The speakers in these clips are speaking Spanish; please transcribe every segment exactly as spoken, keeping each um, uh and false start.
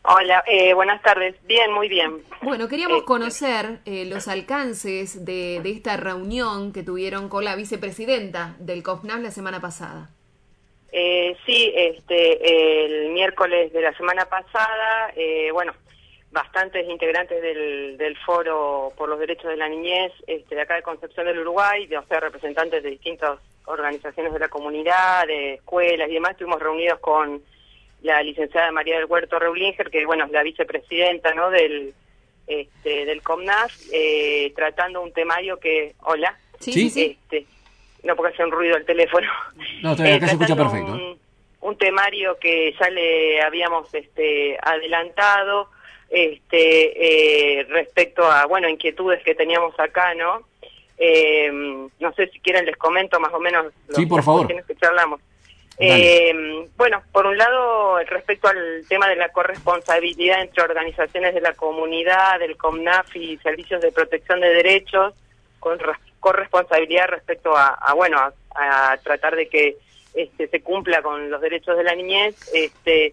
Hola, eh, buenas tardes. Bien, muy bien. Bueno, queríamos Este, conocer eh, los alcances de, de esta reunión que tuvieron con la vicepresidenta del COFNAF la semana pasada. eh, sí, este, el miércoles de la semana pasada, eh, bueno, bastantes integrantes del, del Foro por los Derechos de la Niñez, este, de acá de Concepción del Uruguay, de, o sea, representantes de distintas organizaciones de la comunidad, de escuelas y demás, estuvimos reunidos con la licenciada María del Huerto Reulinger, que bueno, es la vicepresidenta, ¿no?, del este, del COFNAF, eh, tratando un temario que, hola, Sí, sí, ¿Sí? sí. este, no porque hace un ruido el teléfono, No, está bien, eh, acá se escucha tratando perfecto. un, un temario que ya le habíamos este, adelantado, este, eh, respecto a, bueno, inquietudes que teníamos acá, ¿no? Eh, no sé si quieren les comento más o menos los, Sí, por las favor. cuestiones que charlamos. Dale. Eh, bueno, por un lado, respecto al tema de la corresponsabilidad entre organizaciones de la comunidad, del COFNAF y servicios de protección de derechos, con res- corresponsabilidad respecto a, a bueno, a, a tratar de que este, se cumpla con los derechos de la niñez, este,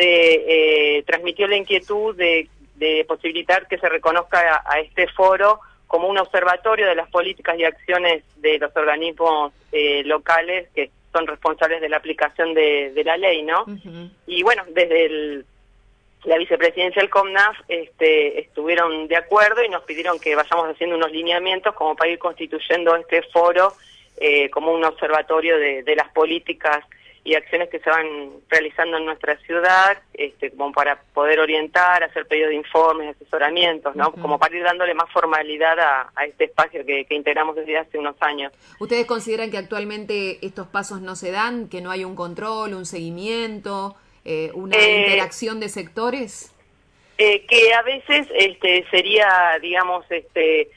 se eh, transmitió la inquietud de, de posibilitar que se reconozca a, a este foro como un observatorio de las políticas y acciones de los organismos eh, locales que son responsables de la aplicación de, de la ley, ¿no? Ujú. Y bueno, desde el, la vicepresidencia del COFNAF este, estuvieron de acuerdo y nos pidieron que vayamos haciendo unos lineamientos como para ir constituyendo este foro eh, como un observatorio de, de las políticas y acciones que se van realizando en nuestra ciudad, este, como para poder orientar, hacer pedidos de informes, asesoramientos, ¿no? Ujú. Como para ir dándole más formalidad a, a este espacio que, que integramos desde hace unos años. ¿Ustedes consideran que actualmente estos pasos no se dan, que no hay un control, un seguimiento, eh, una Eh, interacción de sectores? Eh, que a veces este, sería, digamos, este,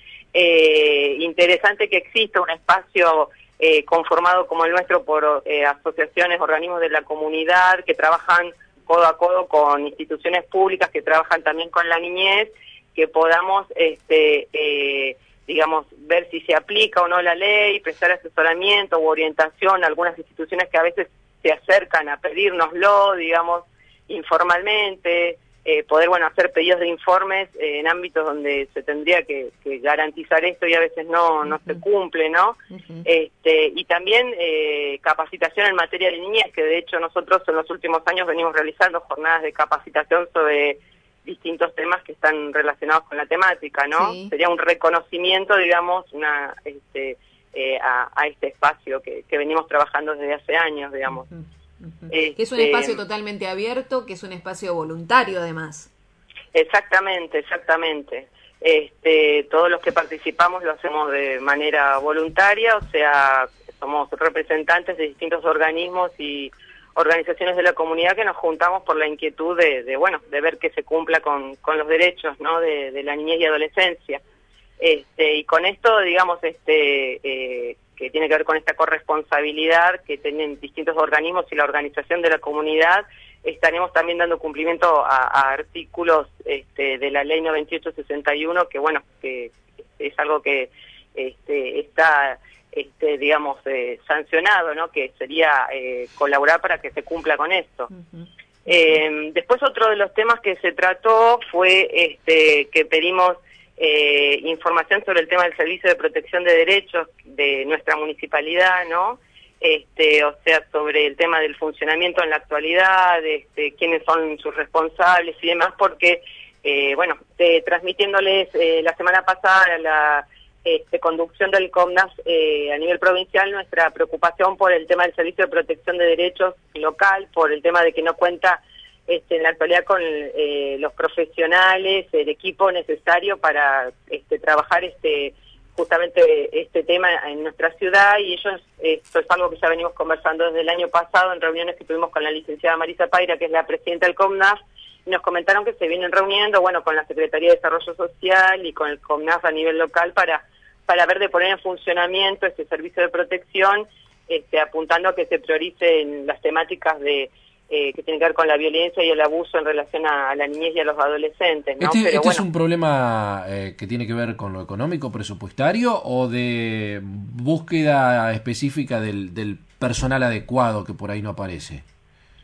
eh, interesante que exista un espacio eh, conformado como el nuestro por eh, asociaciones, organismos de la comunidad que trabajan codo a codo con instituciones públicas, que trabajan también con la niñez, que podamos, este, eh, digamos, ver si se aplica o no la ley, prestar asesoramiento u orientación a algunas instituciones que a veces se acercan a pedírnoslo, digamos, informalmente, eh, poder, bueno, hacer pedidos de informes eh, en ámbitos donde se tendría que, que garantizar esto y a veces no no se Ujú. cumple, ¿no? Ujú. Este, y también eh, capacitación en materia de niñez, que de hecho nosotros en los últimos años venimos realizando jornadas de capacitación sobre distintos temas que están relacionados con la temática, ¿no? Sí. Sería un reconocimiento, digamos, una este, eh, a, a este espacio que, que venimos trabajando desde hace años, digamos. Ujú. Ujú. Que es un Este, espacio totalmente abierto, que es un espacio voluntario además. Exactamente, exactamente. Este, todos los que participamos lo hacemos de manera voluntaria, o sea, somos representantes de distintos organismos y organizaciones de la comunidad que nos juntamos por la inquietud de, de bueno, de ver que se cumpla con, con los derechos, ¿no?, de, de la niñez y adolescencia. Este, y con esto, digamos, este, eh, que tiene que ver con esta corresponsabilidad que tienen distintos organismos y la organización de la comunidad, estaremos también dando cumplimiento a, a artículos este, de la ley noventa y ocho sesenta y uno, que bueno, que es algo que este, está, este, digamos, eh, sancionado, ¿no?, que sería eh, colaborar para que se cumpla con esto. Ujú. Eh, después otro de los temas que se trató fue este, que pedimos eh, información sobre el tema del servicio de protección de derechos de nuestra municipalidad, ¿no? Este, o sea, sobre el tema del funcionamiento en la actualidad, este, quiénes son sus responsables y demás, porque, eh, bueno, eh, transmitiéndoles eh, la semana pasada la este, conducción del COFNAF eh, a nivel provincial nuestra preocupación por el tema del servicio de protección de derechos local, por el tema de que no cuenta este, en la actualidad con eh, los profesionales, el equipo necesario para este, trabajar este justamente este tema en nuestra ciudad, y ellos, esto es algo que ya venimos conversando desde el año pasado en reuniones que tuvimos con la licenciada Marisa Paira, que es la presidenta del COFNAF, y nos comentaron que se vienen reuniendo, bueno, con la Secretaría de Desarrollo Social y con el COFNAF a nivel local para para ver de poner en funcionamiento este servicio de protección, este, apuntando a que se prioricen las temáticas de eh, que tienen que ver con la violencia y el abuso en relación a, a la niñez y a los adolescentes, ¿no? ¿Este, Pero este es bueno, un problema eh, que tiene que ver con lo económico, presupuestario, o de búsqueda específica del, del personal adecuado que por ahí no aparece?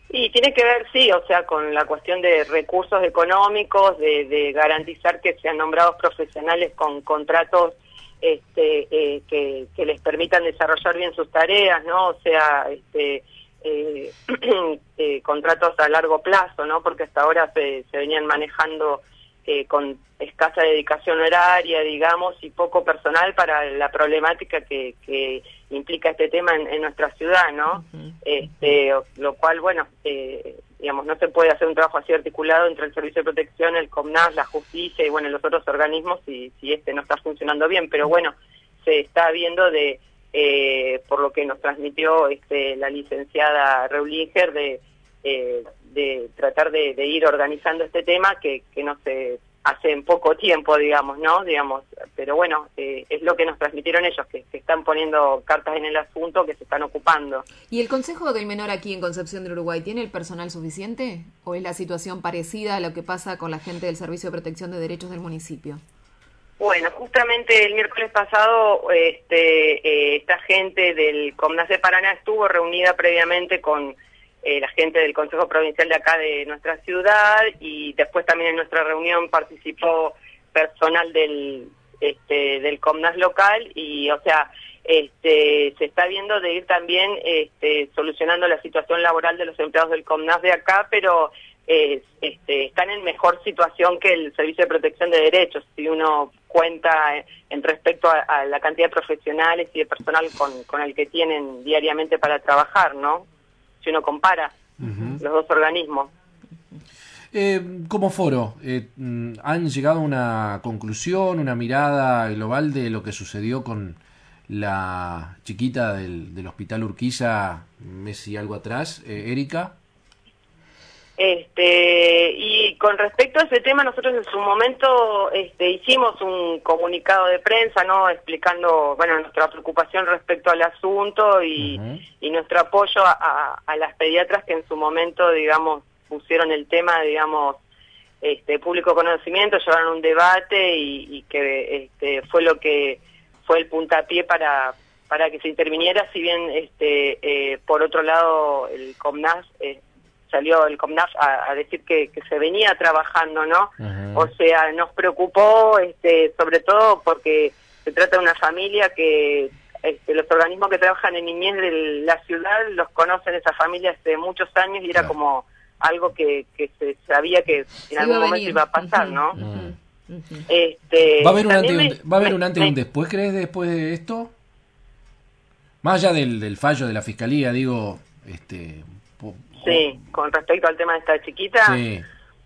Y tiene que ver, sí, o sea, con la cuestión de recursos económicos, de, de garantizar que sean nombrados profesionales con contratos este, eh, que, que les permitan desarrollar bien sus tareas, ¿no? O sea, este, eh, eh, contratos a largo plazo, ¿no? Porque hasta ahora se, se venían manejando eh, con escasa dedicación horaria, digamos, y poco personal para la problemática que, que implica este tema en, en nuestra ciudad, ¿no? Uh-huh. Este, lo cual, bueno, eh, digamos, no se puede hacer un trabajo así articulado entre el Servicio de Protección, el COMNAS, la Justicia y, bueno, los otros organismos si, si este no está funcionando bien, pero bueno, se está viendo de, eh, por lo que nos transmitió este, la licenciada Reulinger, de, eh, de tratar de, de ir organizando este tema que, que no se hace en poco tiempo, digamos, ¿no? Digamos, pero bueno, eh, es lo que nos transmitieron ellos, que, que están poniendo cartas en el asunto, que se están ocupando. ¿Y el Consejo del Menor aquí en Concepción del Uruguay tiene el personal suficiente? ¿O es la situación parecida a lo que pasa con la gente del Servicio de Protección de Derechos del municipio? Bueno, justamente el miércoles pasado este, eh, esta gente del COMNAS de Paraná estuvo reunida previamente con Eh, la gente del Consejo Provincial de acá de nuestra ciudad, y después también en nuestra reunión participó personal del este, del COMNAS local, y o sea, este, se está viendo de ir también este, solucionando la situación laboral de los empleados del COMNAS de acá, pero eh, este, están en mejor situación que el Servicio de Protección de Derechos, si uno cuenta en respecto a, a la cantidad de profesionales y de personal con, con el que tienen diariamente para trabajar, ¿no? Si uno compara uh-huh. los dos organismos. Eh, como foro, eh, ¿han llegado a una conclusión, una mirada global de lo que sucedió con la chiquita del, del Hospital Urquiza un mes y algo atrás, eh, Erika? Este, y con respecto a ese tema, nosotros en su momento este, hicimos un comunicado de prensa, ¿no? Explicando, bueno, nuestra preocupación respecto al asunto y, uh-huh. y nuestro apoyo a, a, a las pediatras que en su momento, digamos, pusieron el tema, digamos, este, público conocimiento, llevaron un debate y, y que este, fue lo que fue el puntapié para para que se interviniera, si bien, este, eh, por otro lado, el COMNAS eh, salió el COMNAF a, a decir que, que se venía trabajando, ¿no? Uh-huh. O sea, nos preocupó, este, sobre todo porque se trata de una familia que este, los organismos que trabajan en niñez de la ciudad los conocen esa familia hace muchos años y era claro. como algo que, que se sabía que en sí, algún momento venir. iba a pasar, uh-huh. ¿no? Uh-huh. Uh-huh. Este, ¿Va a haber un antes, me, un, ¿va a haber un antes y un después, crees, después de esto? Más allá del, del fallo de la Fiscalía, digo, este... Sí, con respecto al tema de esta chiquita, sí.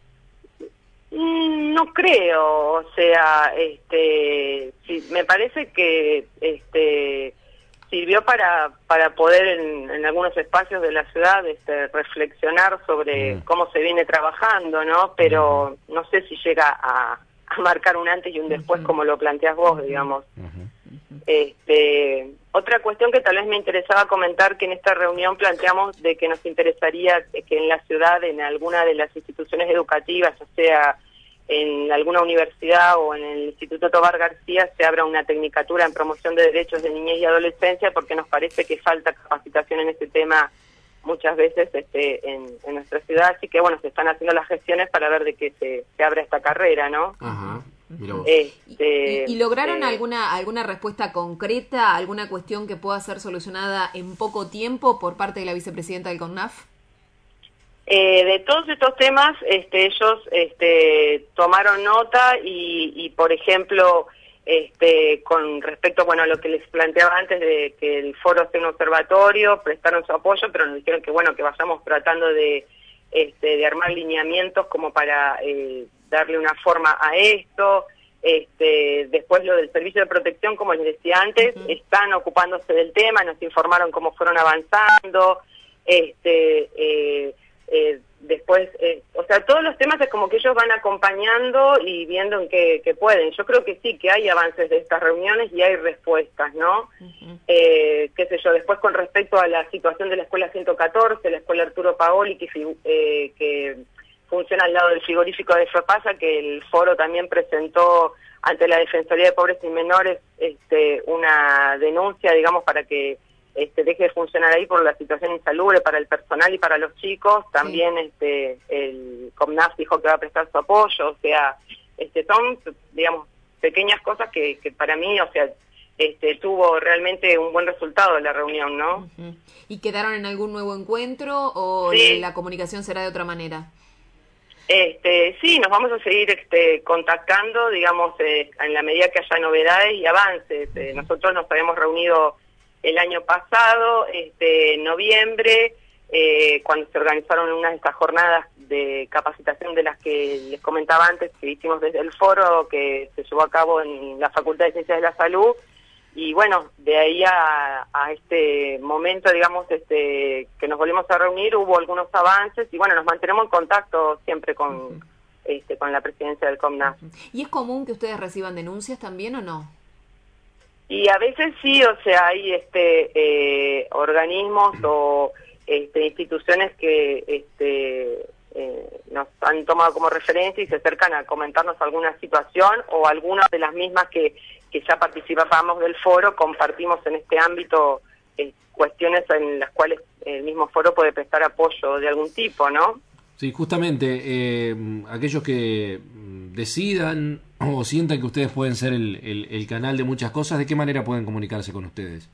no creo, o sea, este, sí, me parece que este sirvió para para poder en, en algunos espacios de la ciudad este, reflexionar sobre mm. cómo se viene trabajando, ¿no? Pero mm. no sé si llega a, a marcar un antes y un después mm. como lo planteas vos, digamos. Mm. Este, otra cuestión que tal vez me interesaba comentar, que en esta reunión planteamos de que nos interesaría que en la ciudad, en alguna de las instituciones educativas, o sea, en alguna universidad o en el Instituto Tobar García, se abra una tecnicatura en promoción de derechos de niñez y adolescencia, porque nos parece que falta capacitación en este tema muchas veces este, en, en nuestra ciudad, así que bueno, se están haciendo las gestiones para ver de que se, se abra esta carrera, ¿no? Ajá. Este, ¿Y, y lograron eh, alguna alguna respuesta concreta, alguna cuestión que pueda ser solucionada en poco tiempo por parte de la vicepresidenta del CONAF? Eh, de todos estos temas, este, ellos este, tomaron nota y, y, por ejemplo, este, con respecto bueno, a lo que les planteaba antes de que el foro sea un observatorio, prestaron su apoyo, pero nos dijeron que bueno, que vayamos tratando de, este, de armar lineamientos como para eh, darle una forma a esto. Este, después lo del servicio de protección, como les decía antes, uh-huh. están ocupándose del tema, nos informaron cómo fueron avanzando, este, eh, eh, después, eh, o sea, todos los temas es como que ellos van acompañando y viendo en qué, qué pueden. Yo creo que sí, que hay avances de estas reuniones y hay respuestas, ¿no? Uh-huh. Eh, qué sé yo, después con respecto a la situación de la escuela ciento catorce, la escuela Arturo Paoli, que, eh, que funciona al lado del frigorífico de FEPASA, que el foro también presentó ante la Defensoría de Pobres y Menores este, una denuncia, digamos, para que este, deje de funcionar ahí por la situación insalubre para el personal y para los chicos. También sí. este, el COMNAF dijo que va a prestar su apoyo, o sea, este, son, digamos, pequeñas cosas que, que para mí, o sea, este, tuvo realmente un buen resultado la reunión, ¿no? Uh-huh. ¿Y quedaron en algún nuevo encuentro o sí. la comunicación será de otra manera? Este, sí, nos vamos a seguir este, contactando, digamos, eh, en la medida que haya novedades y avances. Uh-huh. Eh, nosotros nos habíamos reunido el año pasado, este, en noviembre, eh, cuando se organizaron unas de estas jornadas de capacitación de las que les comentaba antes, que hicimos desde el foro, que se llevó a cabo en la Facultad de Ciencias de la Salud. Y bueno, de ahí a, a este momento, digamos, este que nos volvimos a reunir, hubo algunos avances y bueno, nos mantenemos en contacto siempre con, uh-huh. este, con la presidencia del COMNAF. Uh-huh. ¿Y es común que ustedes reciban denuncias también o no? Y a veces sí, o sea, hay este eh, organismos o este, instituciones que este eh, nos han tomado como referencia y se acercan a comentarnos alguna situación o algunas de las mismas que que ya participábamos del foro, compartimos en este ámbito eh, cuestiones en las cuales el mismo foro puede prestar apoyo de algún tipo, ¿no? Sí, justamente, eh, aquellos que decidan o sientan que ustedes pueden ser el, el, el canal de muchas cosas, ¿de qué manera pueden comunicarse con ustedes?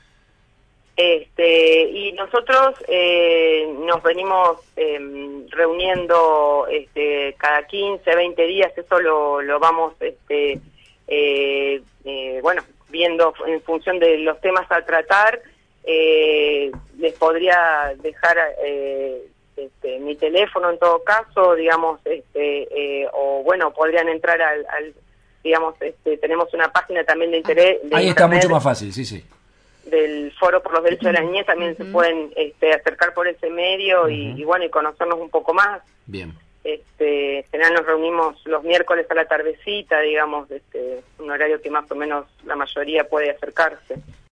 Este, y nosotros eh, nos venimos eh, reuniendo este, cada quince, veinte días, eso lo, lo vamos... este Eh, eh, bueno, viendo en función de los temas a tratar, eh, les podría dejar eh, este, mi teléfono en todo caso, digamos, este, eh, o bueno, podrían entrar al, al digamos, este, tenemos una página también de interés. De Ahí está internet, mucho más fácil, sí, sí. Del Foro por los Derechos de la Niñez, también uh-huh. se pueden este, acercar por ese medio uh-huh. y, y bueno, y conocernos un poco más. Bien. Este, en general nos reunimos los miércoles a la tardecita, digamos, este, un horario que más o menos la mayoría puede acercarse.